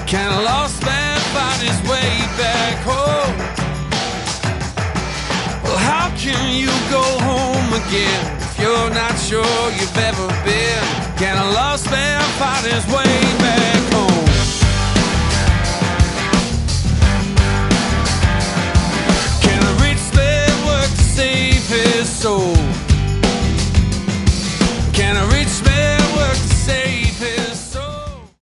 Can a lost man find his way back home? Well, how can you go home again if you're not sure you've ever been? Can a lost man find his way back?